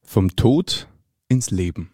Vom Tod ins Leben.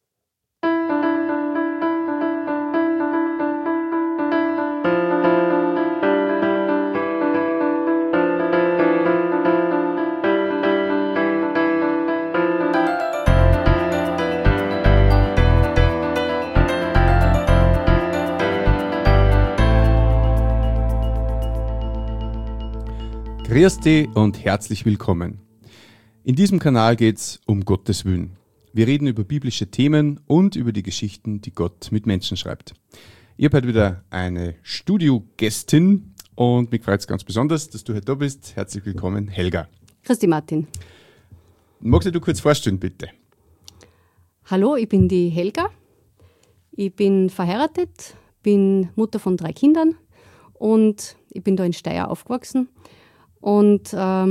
Grüß dich und herzlich willkommen. In diesem Kanal geht es um Gottes Willen. Wir reden über biblische Themen und über die Geschichten, die Gott mit Menschen schreibt. Ich habe heute wieder eine Studiogästin und mich freut es ganz besonders, dass du heute da bist. Herzlich willkommen, Helga. Grüß dich, Martin. Magst du kurz vorstellen, bitte? Hallo, ich bin die Helga. Ich bin verheiratet, bin Mutter von 3 Kindern und ich bin da in Steyr aufgewachsen. Und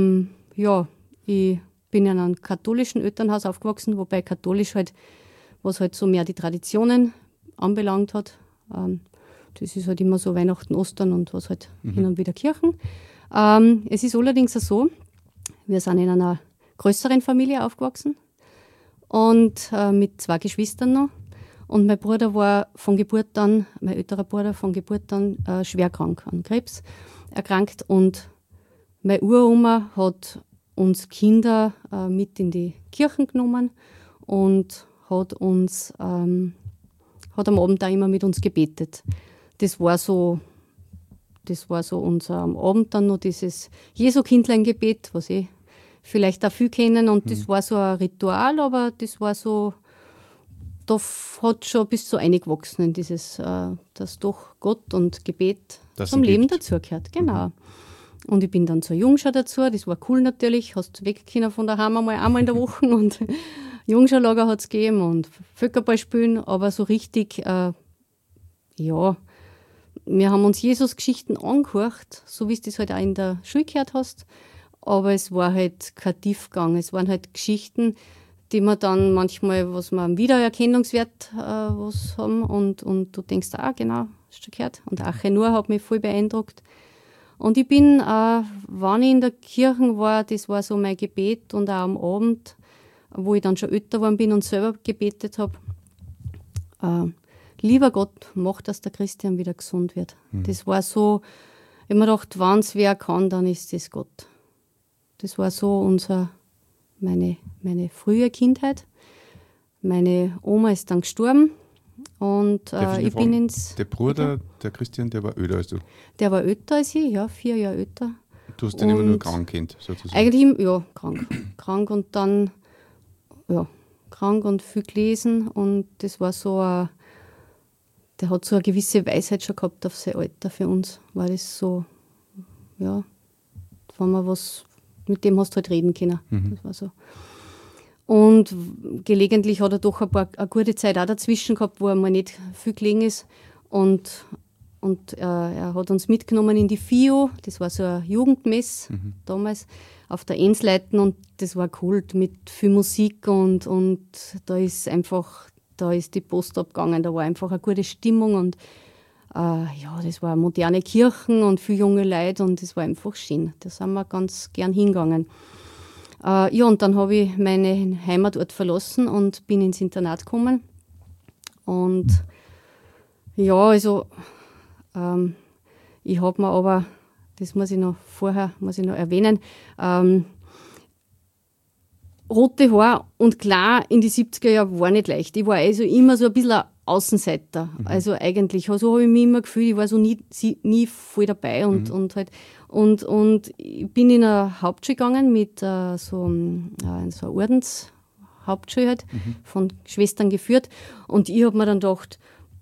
ich bin in einem katholischen Elternhaus aufgewachsen, wobei katholisch halt, was halt so mehr die Traditionen anbelangt hat. Das ist halt immer so Weihnachten, Ostern und was halt hin und wieder Kirchen. Es ist allerdings so, wir sind in einer größeren Familie aufgewachsen und mit 2 Geschwistern noch. Und mein Bruder war von Geburt an, mein älterer Bruder von Geburt an schwer krank, an Krebs erkrankt. Und meine Uroma hat uns Kinder mit in die Kirchen genommen und hat am Abend auch immer mit uns gebetet. Das war so unser am Abend dann noch dieses Jesu-Kindlein-Gebet, was vielleicht auch viele kennen. Und das war so ein Ritual, aber das war so, da hat schon bis so eingewachsen in dieses, dass doch Gott und Gebet das zum Leben dazugehört. Genau. Und ich bin dann zur Jungschau dazu, das war cool natürlich, hast weg können von daheim einmal in der Woche und Jungschau-Lager hat es gegeben und Völkerball spielen, aber so richtig, wir haben uns Jesus-Geschichten angehört, so wie du das halt auch in der Schule gehört hast, aber es war halt kein Tiefgang, es waren halt Geschichten, die man dann manchmal, was man am Wiedererkennungswert was haben und du denkst, genau, hast du gehört. Und Ache Nur hat mich voll beeindruckt. Und ich bin, wenn ich in der Kirche war, das war so mein Gebet und auch am Abend, wo ich dann schon älter geworden bin und selber gebetet habe, lieber Gott, mach, dass der Christian wieder gesund wird. Das war so, ich habe mir gedacht, wenn es wer kann, dann ist das Gott. Das war so meine frühe Kindheit. Meine Oma ist dann gestorben. Und ich bin ins... Der Bruder, der Christian, der war älter als du? Der war älter als ich, ja, 4 Jahre älter. Du hast den immer nur krank kennt, sozusagen? Eigentlich, ja, krank. Krank und dann, krank und viel gelesen. Und das war so der hat so eine gewisse Weisheit schon gehabt auf sein Alter für uns. War das so, wenn man was, mit dem hast du halt reden können. Das war so. Und gelegentlich hat er doch eine gute Zeit auch dazwischen gehabt, wo er mal nicht viel gelegen ist. Und er hat uns mitgenommen in die FIO, das war so eine Jugendmess damals, auf der Ensleiten. Und das war cool mit viel Musik und da ist die Post abgegangen, da war einfach eine gute Stimmung. Und das war moderne Kirchen und viele junge Leute und das war einfach schön. Da sind wir ganz gern hingegangen. Und dann habe ich meinen Heimatort verlassen und bin ins Internat gekommen. Und ich habe mir aber, das muss ich noch erwähnen, rote Haare und klar in die 70er Jahre war nicht leicht. Ich war also immer so ein bisschen ein Außenseiter. Also eigentlich, so habe ich mich immer gefühlt, ich war so nie voll dabei und ich bin in eine Hauptschule gegangen mit so einer Ordenshauptschule halt, von Schwestern geführt. Und ich habe mir dann gedacht,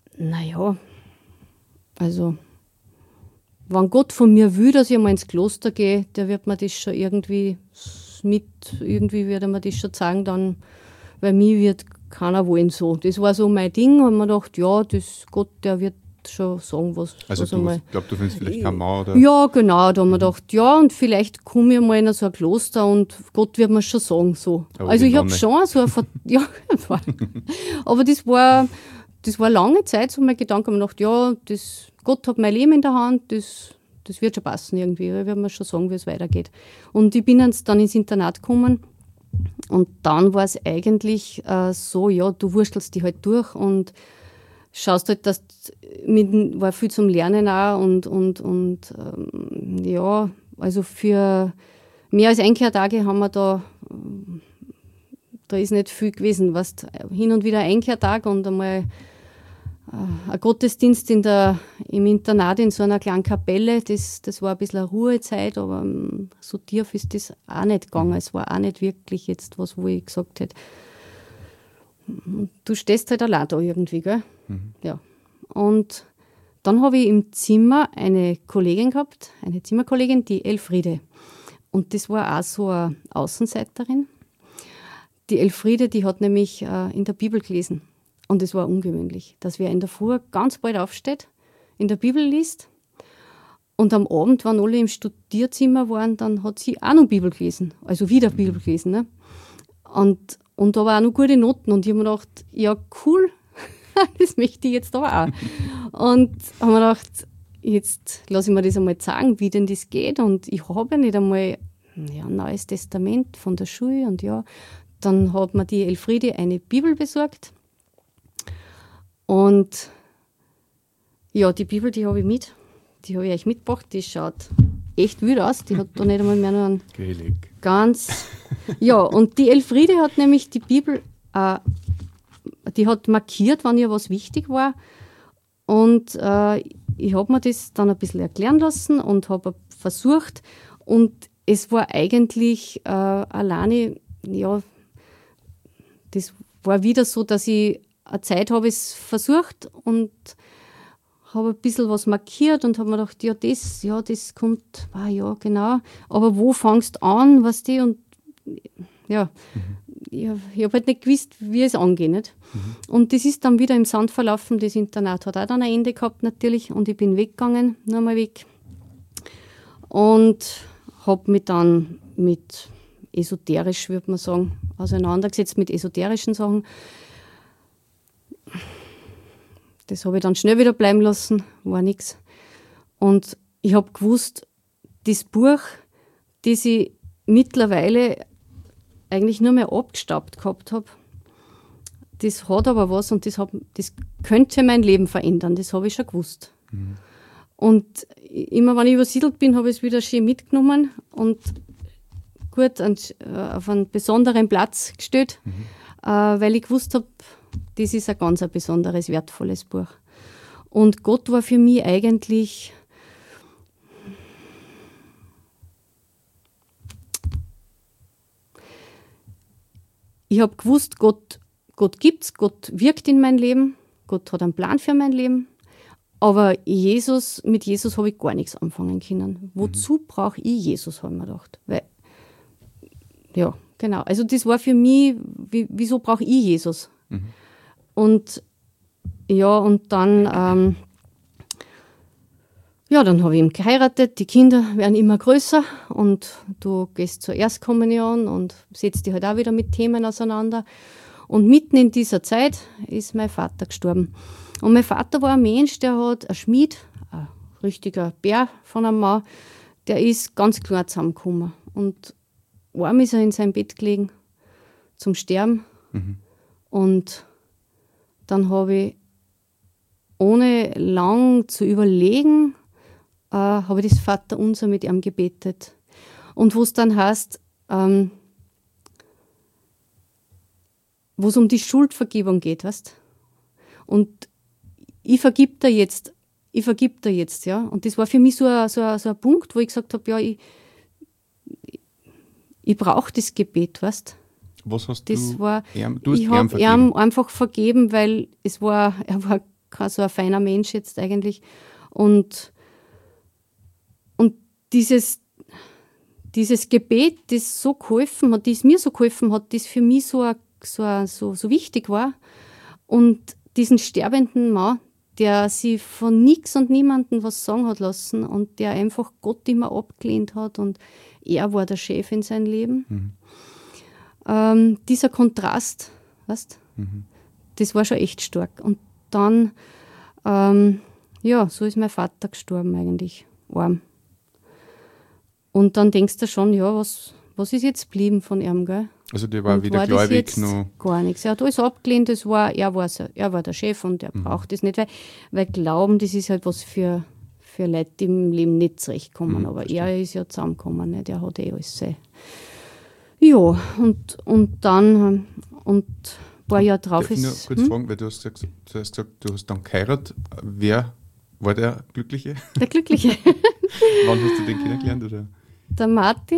also wenn Gott von mir will, dass ich einmal ins Kloster gehe, der wird mir das schon irgendwie wird er mir das schon sagen, dann, weil mich wird keiner wollen so. Das war so mein Ding und man gedacht, Gott, der wird schon sagen, was. Also ich glaube, du findest vielleicht keine Mauer, oder? Ja, genau, da haben wir gedacht, und vielleicht komme ich mal in so ein Kloster und Gott wird mir schon sagen, so. Aber also ich habe schon so aber das war lange Zeit so mein Gedanke, ich habe mir gedacht, Gott hat mein Leben in der Hand, das wird schon passen irgendwie. Ich werde mir schon sagen, wie es weitergeht. Und ich bin dann ins Internat gekommen Und dann war es eigentlich so, ja, du wurstelst dich halt durch und schaust halt, dass war viel zum Lernen auch und ja, also für mehr als Einkehrtage haben wir da ist nicht viel gewesen. Weißt, hin und wieder Einkehrtag und einmal ein Gottesdienst im Internat in so einer kleinen Kapelle, das war ein bisschen eine Ruhezeit, aber so tief ist das auch nicht gegangen. Es war auch nicht wirklich jetzt was, wo ich gesagt hätte, du stehst halt allein da irgendwie, gell? Ja. Und dann habe ich im Zimmer eine Kollegin gehabt, eine Zimmerkollegin, die Elfriede. Und das war auch so eine Außenseiterin. Die Elfriede, die hat nämlich in der Bibel gelesen. Und es war ungewöhnlich, dass wer in der Früh ganz bald aufsteht, in der Bibel liest und am Abend, wenn alle im Studierzimmer waren, dann hat sie auch noch Bibel gelesen, also wieder Bibel gelesen. Ne? Und da war auch noch gute Noten und ich habe mir gedacht, ja cool, das möchte ich jetzt aber auch. Und habe mir gedacht, jetzt lasse ich mir das einmal sagen, wie denn das geht und ich habe ja nicht einmal ein Neues Testament von der Schule und ja, dann hat mir die Elfriede eine Bibel besorgt. Und ja, die Bibel, die habe ich mit. Die habe ich euch mitgebracht. Die schaut echt wild aus. Die hat da nicht einmal mehr nur einen ganz... Ja, und die Elfriede hat nämlich die Bibel, die hat markiert, wann ihr was wichtig war. Und ich habe mir das dann ein bisschen erklären lassen und habe versucht. Und es war eigentlich alleine, ja, das war wieder so, dass ich eine Zeit habe ich es versucht und habe ein bisschen was markiert und habe mir gedacht, das kommt, ja, genau. Aber wo fangst du an, weißt du? Und ja, ich habe halt nicht gewusst, wie es angeht. Nicht? Und das ist dann wieder im Sand verlaufen. Das Internat hat auch dann ein Ende gehabt natürlich und ich bin weggegangen, nur mal weg. Und habe mich dann mit esoterisch, würde man sagen, auseinandergesetzt mit esoterischen Sachen. Das habe ich dann schnell wieder bleiben lassen, war nichts. Und ich habe gewusst, das Buch, das ich mittlerweile eigentlich nur mehr abgestaubt gehabt habe, das hat aber was und das könnte mein Leben verändern, das habe ich schon gewusst. Und immer wenn ich übersiedelt bin, habe ich es wieder schön mitgenommen und gut auf einen besonderen Platz gestellt, weil ich gewusst habe, das ist ein ganz besonderes, wertvolles Buch. Und Gott war für mich eigentlich ich habe gewusst, Gott gibt's, Gott wirkt in mein Leben, Gott hat einen Plan für mein Leben, aber mit Jesus habe ich gar nichts anfangen können. Wozu brauche ich Jesus, habe ich mir gedacht. Weil, ja, genau. Also das war für mich, wieso brauche ich Jesus? Und ja, und dann dann habe ich ihn geheiratet, die Kinder werden immer größer und du gehst zur Erstkommunion und setzt dich halt auch wieder mit Themen auseinander. Und mitten in dieser Zeit ist mein Vater gestorben. Und mein Vater war ein Mensch, der hat ein Schmied, ein richtiger Bär von einem Mann, der ist ganz klar zusammengekommen. Und arm ist er in seinem Bett gelegen zum Sterben. Und dann habe ich, ohne lang zu überlegen, habe ich das Vaterunser mit ihm gebetet. Und wo es dann heißt, wo es um die Schuldvergebung geht, weißt? Und ich vergib dir jetzt, ja. Und das war für mich so ein Punkt, wo ich gesagt habe, ja, ich brauche das Gebet, weißt? Was hast das du? War, Du hast ich habe ihm einfach vergeben, weil er war kein so ein feiner Mensch jetzt eigentlich. Und dieses Gebet, das so geholfen hat, das mir so geholfen hat, das für mich so wichtig war. Und diesen sterbenden Mann, der sich von nichts und niemandem was sagen hat lassen und der einfach Gott immer abgelehnt hat und er war der Chef in seinem Leben. Dieser Kontrast, weißt, das war schon echt stark. Und dann, so ist mein Vater gestorben eigentlich, arm. Und dann denkst du schon, ja, was ist jetzt geblieben von ihm, gell? Also der war Und wieder war das gläubig jetzt noch. gar nichts. Er hat alles abgelehnt, er war der Chef und er braucht das nicht, weil Glauben, das ist halt was für Leute, die im Leben nicht zurechtkommen. Aber verstehe. er ist ja zusammengekommen, ne? Der hat alles sein. Ja, und dann, und ein paar Jahre drauf Darf ich nur ist. kurz fragen, weil du hast gesagt, du hast dann geheiratet. Wer war der Glückliche? Der Glückliche. Wann hast du den kennengelernt? Oder? Der Martin,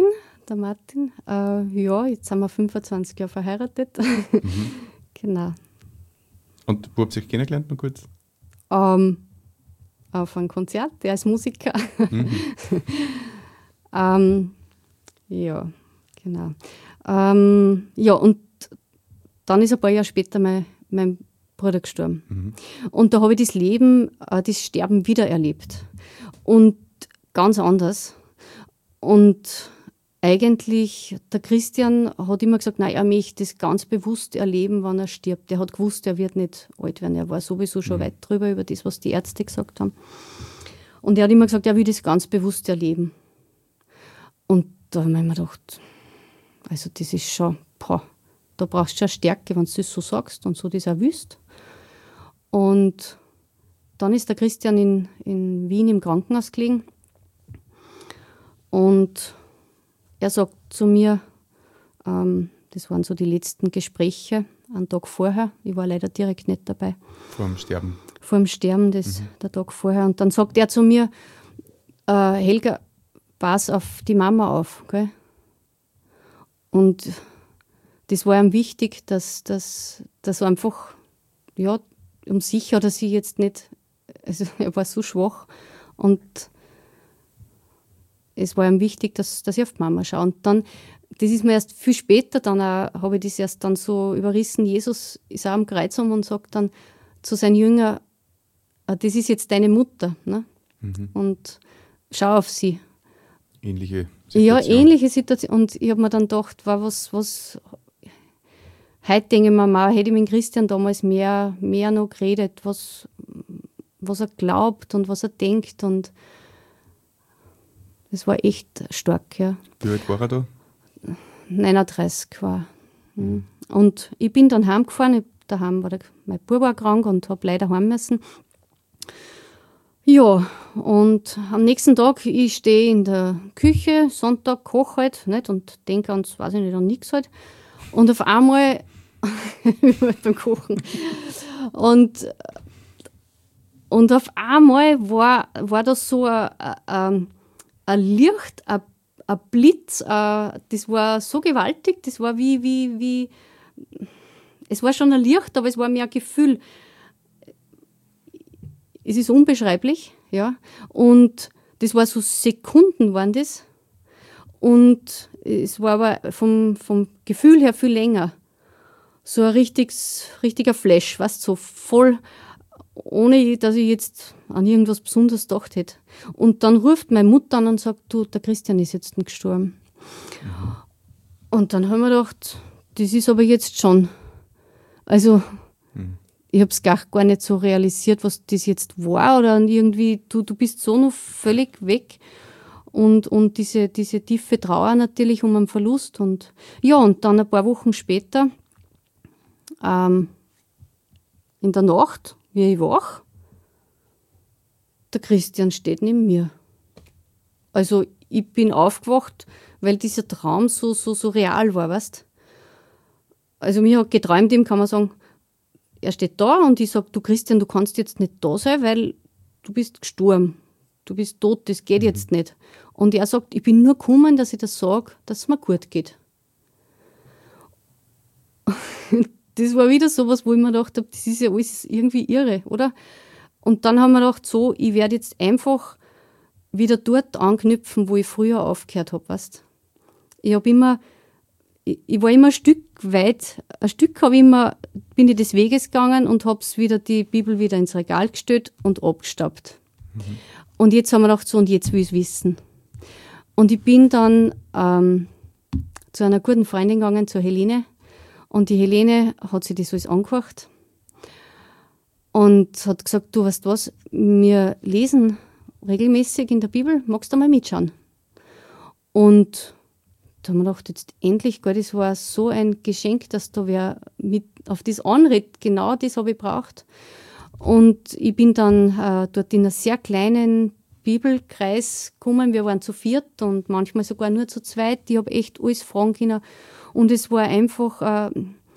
ja, jetzt sind wir 25 Jahre verheiratet. Genau. Und wo habt ihr euch kennengelernt, noch kurz? Auf einem Konzert, der ist Musiker. Ja, genau. Ja, und dann ist ein paar Jahre später mein Bruder gestorben. Und da habe ich das Leben, das Sterben wieder erlebt. Und ganz anders. Und eigentlich, der Christian hat immer gesagt, nein, er möchte das ganz bewusst erleben, wann er stirbt. Er hat gewusst, er wird nicht alt werden. Er war sowieso schon weit drüber über das, was die Ärzte gesagt haben. Und er hat immer gesagt, er will das ganz bewusst erleben. Und da habe ich mir gedacht, also das ist schon, da brauchst du schon Stärke, wenn du das so sagst und so das auch willst. Und dann ist der Christian in Wien im Krankenhaus gelegen. Und er sagt zu mir, das waren so die letzten Gespräche, einen Tag vorher, ich war leider direkt nicht dabei. Vor dem Sterben. Vor dem Sterben, der Tag vorher. Und dann sagt er zu mir, Helga, pass auf die Mama auf. Gell? Und das war ihm wichtig, dass einfach, ja, um sich hat er sie jetzt nicht, also er war so schwach und es war ihm wichtig, dass ich auf die Mama schaue. Und dann, das ist mir erst viel später, dann habe ich das erst dann so überrissen, Jesus ist auch am Kreuz und sagt dann zu seinen Jüngern, das ist jetzt deine Mutter, ne? Und schau auf sie. Ähnliche Situation. Ja, ähnliche Situation. Und ich habe mir dann gedacht, war was heute denke ich mir mal, hätte ich mit Christian damals mehr noch geredet, was er glaubt und was er denkt. Und das war echt stark, ja. Wie alt war er da? 39 war. Und ich bin dann heimgefahren. Daheim war mein Bub war krank und habe leider heim müssen. Ja, und am nächsten Tag, ich stehe in der Küche, Sonntag, koche halt, nicht, und denke ans, weiß ich nicht, an nichts halt. Und auf einmal, beim Kochen, und auf einmal war das so ein Licht, ein Blitz, das war so gewaltig, das war wie es war schon ein Licht, aber es war mehr ein Gefühl. Es ist unbeschreiblich, ja. Und das war so Sekunden waren das. Und es war aber vom Gefühl her viel länger. So ein richtiger Flash, weißt du, so voll, ohne dass ich jetzt an irgendwas Besonderes gedacht hätte. Und dann ruft meine Mutter an und sagt, du, der Christian ist jetzt gestorben. Und dann haben wir gedacht, das ist aber jetzt schon. Also, ich habe es gar nicht so realisiert, was das jetzt war. Oder irgendwie, du bist so noch völlig weg. Und diese tiefe Trauer natürlich um einen Verlust. Und ja, und dann ein paar Wochen später, in der Nacht, wie ich wach, der Christian steht neben mir. Also ich bin aufgewacht, weil dieser Traum so real war, weißt. Also mir hat geträumt, ihm kann man sagen, er steht da und ich sage, du Christian, du kannst jetzt nicht da sein, weil du bist gestorben. Du bist tot, das geht jetzt nicht. Und er sagt, ich bin nur gekommen, dass ich das sage, dass es mir gut geht. Das war wieder sowas, wo ich mir gedacht habe, das ist ja alles irgendwie irre, oder? Und dann haben wir gedacht, so, ich werde jetzt einfach wieder dort anknüpfen, wo ich früher aufgehört habe, weißt. Ich war immer ein Stück weit, bin ich des Weges gegangen und habe die Bibel wieder ins Regal gestellt und abgestaubt. Und jetzt haben wir gedacht, so, und jetzt will ich es wissen. Und ich bin dann zu einer guten Freundin gegangen, zur Helene. Und die Helene hat sich das alles angehört und hat gesagt, du weißt was, wir lesen regelmäßig in der Bibel, magst du mal mitschauen? Und da haben wir gedacht, jetzt endlich, gell, das war so ein Geschenk, dass da wer mit auf das anredet. Genau das habe ich gebraucht. Und ich bin dann dort in einen sehr kleinen Bibelkreis gekommen. Wir waren zu viert und manchmal sogar nur zu zweit. Ich habe echt alles fragen können. Und es war einfach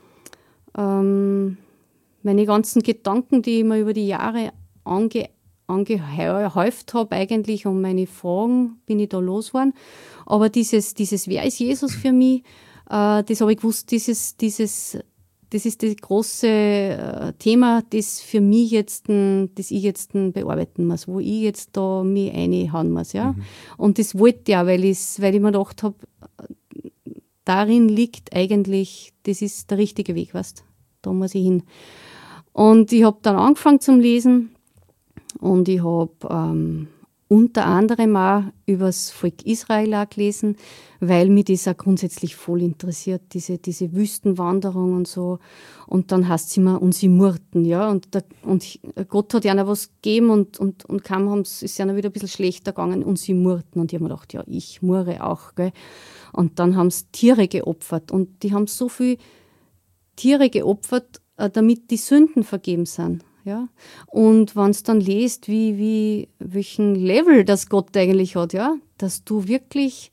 meine ganzen Gedanken, die ich mir über die Jahre angehäuft habe eigentlich, und meine Fragen bin ich da losgeworden. Aber dieses wer ist Jesus für mich, das habe ich gewusst, das ist das große Thema, das für mich jetzt, das ich jetzt bearbeiten muss, wo ich jetzt da mich reinhauen muss, ja. Und das wollte ich auch, weil ich mir gedacht habe, darin liegt eigentlich, das ist der richtige Weg, weißt, da muss ich hin. Und ich habe dann angefangen zum Lesen und ich habe unter anderem auch über das Volk Israel auch gelesen, weil mich das auch grundsätzlich voll interessiert, diese Wüstenwanderung und so. Und dann heißt es immer, und sie murrten, ja. Und Gott hat ihnen was gegeben und kaum ist es ihnen wieder ein bisschen schlechter gegangen und sie murrten. Und ich habe mir gedacht, ja, ich murre auch, gell. Und dann haben sie Tiere geopfert und die haben so viel Tiere geopfert, damit die Sünden vergeben sind. Ja? Und wenn du dann liest, welchen Level das Gott eigentlich hat, ja, dass du wirklich,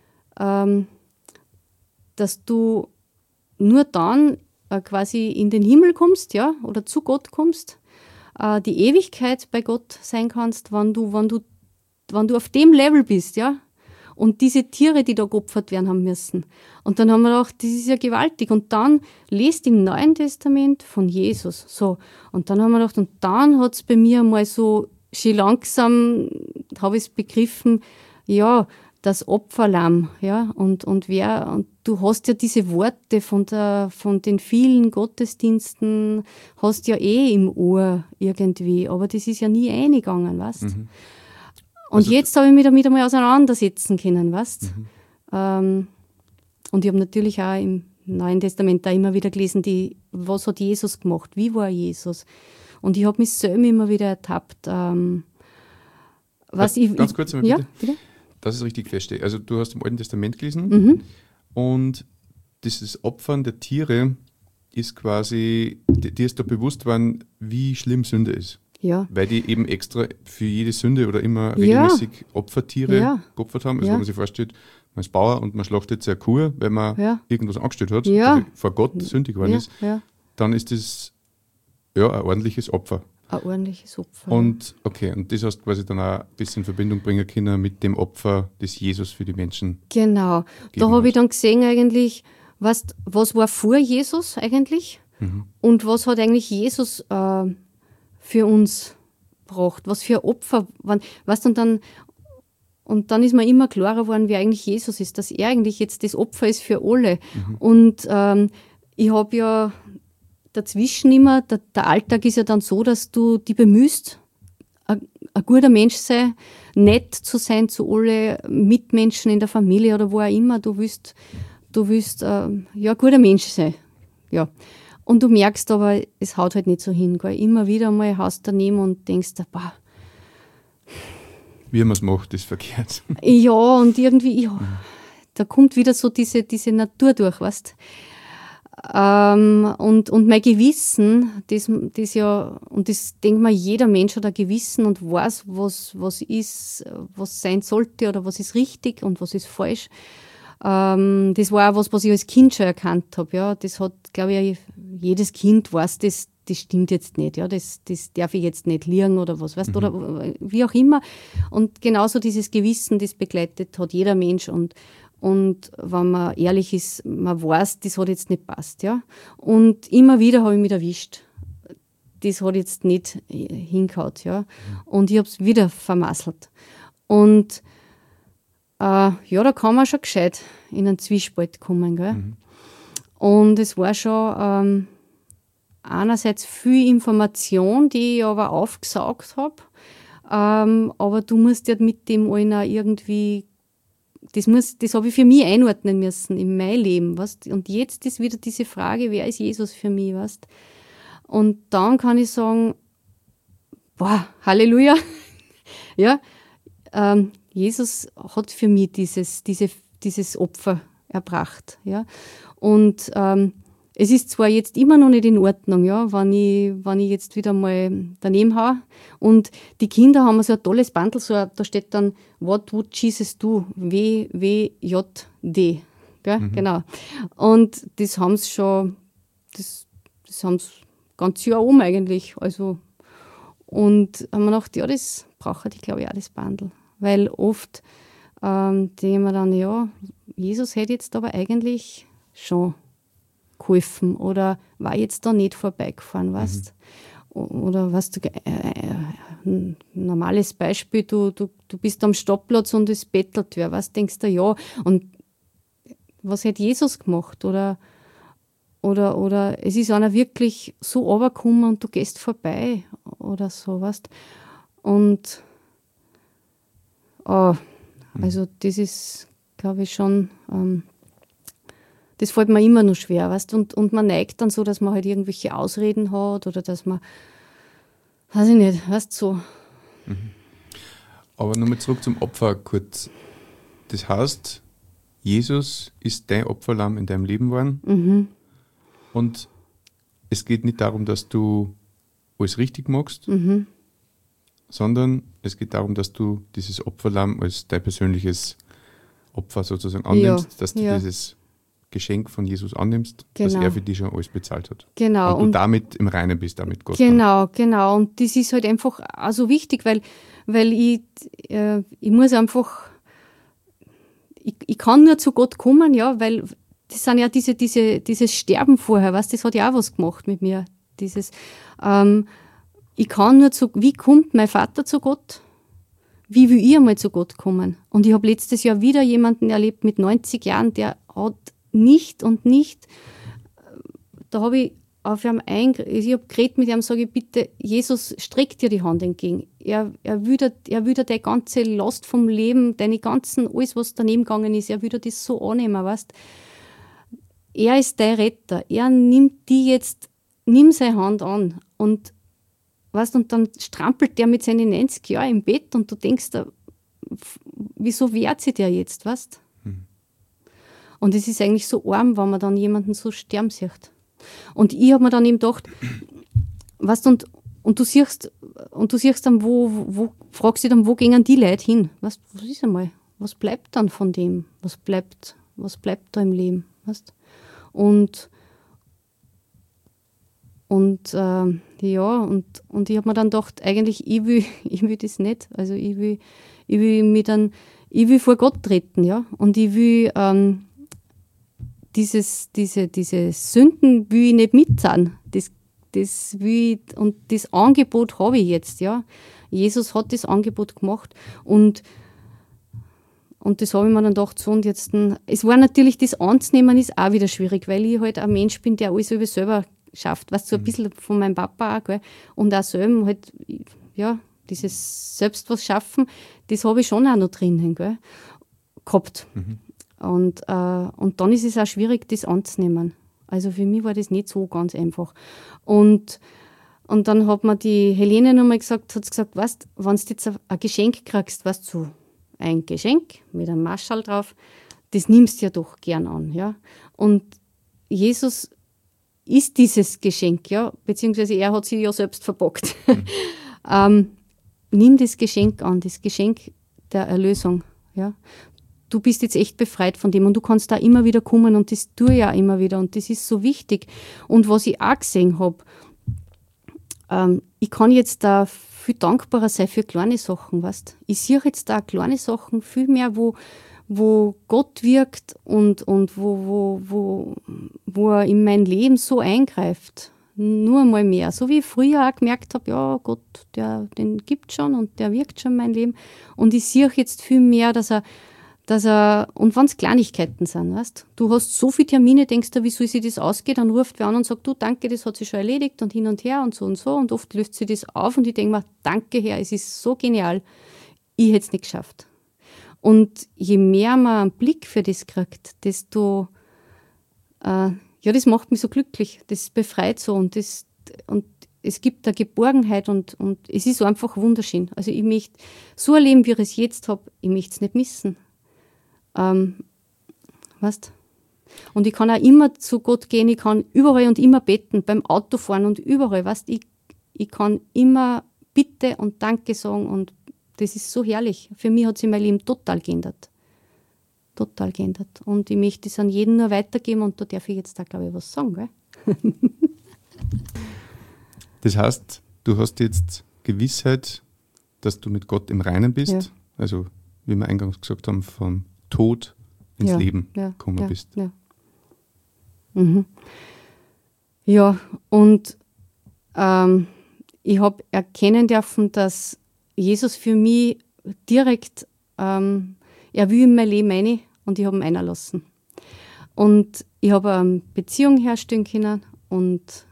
dass du nur dann quasi in den Himmel kommst, ja, oder zu Gott kommst, die Ewigkeit bei Gott sein kannst, wenn du auf dem Level bist, ja. Und diese Tiere, die da geopfert werden haben müssen. Und dann haben wir gedacht, das ist ja gewaltig. Und dann lest im Neuen Testament von Jesus. So. Und dann haben wir gedacht, und dann hat es bei mir mal so schon langsam, habe ich es begriffen, ja, das Opferlamm, ja, und du hast ja diese Worte von den vielen Gottesdiensten, hast ja im Ohr irgendwie, aber das ist ja nie eingegangen, weißt du? Und also, jetzt habe ich mich damit einmal auseinandersetzen können, weißt und ich habe natürlich auch im Neuen Testament da immer wieder gelesen, was hat Jesus gemacht, wie war Jesus? Und ich habe mich selber immer wieder ertappt. Ganz kurz einmal bitte. Bitte? Dass ich es richtig feststehe. Also du hast im Alten Testament gelesen und dieses Opfern der Tiere ist quasi, dir ist da bewusst geworden, wie schlimm Sünde ist. Ja. Weil die eben extra für jede Sünde oder immer regelmäßig Opfertiere geopfert haben. Also wenn man sich vorstellt, man ist Bauer und man schlachtet seine Kuh, weil man irgendwas angestellt hat, also vor Gott sündig geworden ist, dann ist das ein ordentliches Opfer. Ein ordentliches Opfer. Und und das hast du quasi dann auch ein bisschen in Verbindung bringen können mit dem Opfer, das Jesus für die Menschen. Genau. Da habe ich dann gesehen eigentlich, was war vor Jesus eigentlich und was hat eigentlich Jesus für uns gebracht, was für Opfer waren, und dann ist mir immer klarer geworden, wie eigentlich Jesus ist, dass er eigentlich jetzt das Opfer ist für alle. Und ich habe ja dazwischen immer, der Alltag ist ja dann so, dass du dich bemühst, ein guter Mensch sei, nett zu sein zu alle Mitmenschen in der Familie oder wo auch immer. Du willst ein guter Mensch sein. Ja. Und du merkst aber, es haut halt nicht so hin. Gell? Immer wieder mal haust du daneben und denkst, boah. Wie man es macht, ist verkehrt. Ja, und irgendwie, da kommt wieder so diese Natur durch, weißt und mein Gewissen, das ja, und das denkt man, jeder Mensch hat ein Gewissen und weiß, was ist, was sein sollte oder was ist richtig und was ist falsch. Das war auch was ich als Kind schon erkannt habe. Ja. Das hat, glaube ich, jedes Kind weiß, das stimmt jetzt nicht. Ja. Das darf ich jetzt nicht liegen oder was, weißt oder wie auch immer. Und genauso dieses Gewissen, das begleitet hat jeder Mensch. Und wenn man ehrlich ist, man weiß, das hat jetzt nicht passt. Ja. Und immer wieder habe ich mich erwischt. Das hat jetzt nicht hingehauen. Ja. Und ich habe es wieder vermasselt. Und da kann man schon gescheit in einen Zwiespalt kommen. Gell? Und es war schon einerseits viel Information, die ich aber aufgesaugt habe. Aber du musst ja mit dem allen auch irgendwie, das habe ich für mich einordnen müssen in mein Leben. Weißt? Und jetzt ist wieder diese Frage, wer ist Jesus für mich? Weißt? Und dann kann ich sagen, Halleluja. Ja, Jesus hat für mich dieses Opfer erbracht. Ja? Und es ist zwar jetzt immer noch nicht in Ordnung, ja, wenn ich jetzt wieder mal daneben haue. Und die Kinder haben so ein tolles Bundle, da steht dann What would Jesus do? WWJD. Genau. Und das haben sie schon, das haben sie ganz Jahr eigentlich. Also, und haben wir gedacht, ja, das brauche ich, glaube ich, auch das Bundle. Weil oft denken wir dann, ja, Jesus hätte jetzt aber eigentlich schon geholfen oder war jetzt da nicht vorbeigefahren, weißt? Oder was du, ein normales Beispiel, du bist am Stoppplatz und es bettelt wer, was denkst du, ja, und was hätte Jesus gemacht? Oder es ist einer wirklich so runtergekommen und du gehst vorbei oder so, weißt? Und also das ist, glaube ich, schon das fällt mir immer noch schwer, weißt du? Und man neigt dann so, dass man halt irgendwelche Ausreden hat oder dass man, weiß ich nicht, weißt du, so. Aber nochmal zurück zum Opfer kurz. Das heißt, Jesus ist dein Opferlamm in deinem Leben geworden. Und es geht nicht darum, dass du alles richtig machst, sondern es geht darum, dass du dieses Opferlamm als dein persönliches Opfer sozusagen annimmst, dass du dieses Geschenk von Jesus annimmst, dass er für dich schon alles bezahlt hat. Genau. Und du damit im Reinen bist, damit Gott. Genau. Und das ist halt einfach auch so wichtig, weil ich muss einfach, ich kann nur zu Gott kommen, ja, weil das sind ja dieses Sterben vorher, weißt, das hat ja auch was gemacht mit mir. Ich kann nur wie kommt mein Vater zu Gott? Wie will ich einmal zu Gott kommen? Und ich habe letztes Jahr wieder jemanden erlebt mit 90 Jahren, der hat nicht, da habe ich auf ihm ich habe geredet mit ihm, sage ich, bitte, Jesus streckt dir die Hand entgegen. Er will dir deine ganze Last vom Leben, deine ganzen, alles, was daneben gegangen ist, er will dir das so annehmen, weißt. Er ist dein Retter. Er nimmt die jetzt, nimm seine Hand an und weißt, und dann strampelt der mit seinen 90 Jahren im Bett und du denkst, wieso wehrt sich der jetzt, weißt? Und es ist eigentlich so arm, wenn man dann jemanden so sterben sieht. Und ich habe mir dann eben gedacht, weißt, und du siehst dann, fragst dich dann, wo gehen die Leute hin? Was ist einmal? Was bleibt dann von dem? Was bleibt da im Leben? Weißt? Und ich habe mir dann gedacht, eigentlich, ich will das nicht. Also ich will vor Gott treten, ja. Und ich will diese Sünden will ich nicht mitzahlen. Das will ich, und das Angebot habe ich jetzt, ja. Jesus hat das Angebot gemacht und das habe ich mir dann gedacht, so und jetzt, es war natürlich, das anzunehmen ist auch wieder schwierig, weil ich halt ein Mensch bin, der alles selber schafft, was so ein bisschen von meinem Papa auch, gell? Und auch selber halt, ja, dieses selbst was schaffen, das habe ich schon auch noch drinnen, gell? Gehabt. Und dann ist es auch schwierig, das anzunehmen. Also für mich war das nicht so ganz einfach. Und dann hat mir die Helene nochmal gesagt, weißt, wenn du jetzt ein Geschenk kriegst, weißt du, ein Geschenk mit einem Marschall drauf, das nimmst du ja doch gern an, ja. Und Jesus ist dieses Geschenk, ja, beziehungsweise er hat sich ja selbst verpackt. Nimm das Geschenk an, das Geschenk der Erlösung, ja. Du bist jetzt echt befreit von dem und du kannst da immer wieder kommen und das tue ich ja immer wieder und das ist so wichtig. Und was ich auch gesehen habe, ich kann jetzt da viel dankbarer sein für kleine Sachen, weißt? Ich sehe jetzt da kleine Sachen viel mehr, wo Gott wirkt und wo er in mein Leben so eingreift. Nur einmal mehr. So wie ich früher auch gemerkt habe, ja, Gott, den gibt schon und der wirkt schon in mein Leben. Und ich sehe jetzt viel mehr, dass er und wenn es Kleinigkeiten sind, weißt, du hast so viele Termine, denkst du, wie soll sich das ausgehen, dann ruft wer an und sagt, du, danke, das hat sich schon erledigt und hin und her und so und oft löst sich das auf und ich denke mir, danke Herr, es ist so genial, ich hätte es nicht geschafft. Und je mehr man einen Blick für das kriegt, desto, das macht mich so glücklich, das befreit so und es gibt eine Geborgenheit und es ist so einfach wunderschön. Also ich möchte so ein Leben, wie ich es jetzt habe, ich möchte es nicht missen. Weißt? Und ich kann auch immer zu Gott gehen, ich kann überall und immer beten, beim Autofahren und überall, weißt, ich kann immer Bitte und Danke sagen und das ist so herrlich. Für mich hat sich mein Leben total geändert. Total geändert. Und ich möchte es an jeden nur weitergeben und da darf ich jetzt da, glaube ich, was sagen, gell? Das heißt, du hast jetzt Gewissheit, dass du mit Gott im Reinen bist. Ja. Also, wie wir eingangs gesagt haben, vom Tod ins Leben gekommen bist. Ja. Mhm. Ja, und ich habe erkennen dürfen, dass Jesus für mich direkt, er will in mein Leben rein und ich habe ihn reinlassen. Und ich habe eine Beziehung herstellen können und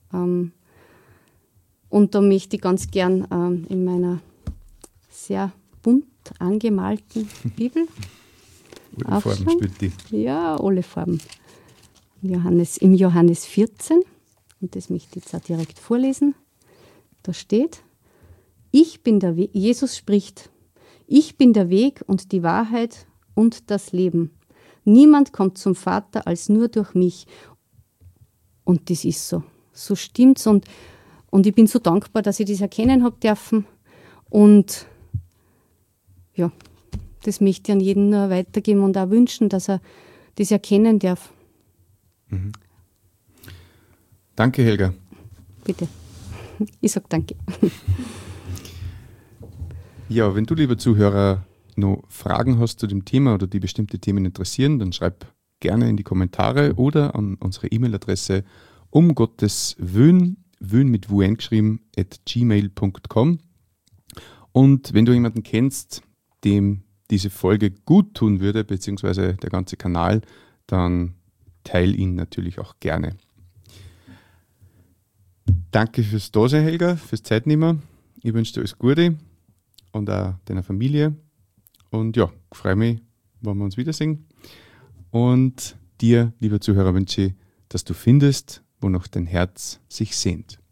da möchte ich ganz gern in meiner sehr bunt angemalten Bibel Alle Farben spielt die. Ja, alle Farben. Im Johannes 14, und das möchte ich jetzt auch direkt vorlesen, da steht, ich bin der Weg, Jesus spricht, ich bin der Weg und die Wahrheit und das Leben. Niemand kommt zum Vater als nur durch mich. Und das ist so. So stimmt's. Und ich bin so dankbar, dass ich das erkennen habe dürfen. Und ja, das möchte ich an jeden nur weitergeben und auch wünschen, dass er das erkennen darf. Mhm. Danke, Helga. Bitte. Ich sage danke. Ja, wenn du, lieber Zuhörer, noch Fragen hast zu dem Thema oder die bestimmte Themen interessieren, dann schreib gerne in die Kommentare oder an unsere E-Mail-Adresse Wün mit WN geschrieben, @gmail.com. Und wenn du jemanden kennst, dem diese Folge gut tun würde, beziehungsweise der ganze Kanal, dann teile ihn natürlich auch gerne. Danke fürs Dasein, Helga, fürs Zeitnehmen. Ich wünsche dir alles Gute und auch deiner Familie. Und ja, ich freue mich, wenn wir uns wiedersehen. Und dir, lieber Zuhörer, wünsche ich, dass du findest, wonach dein Herz sich sehnt.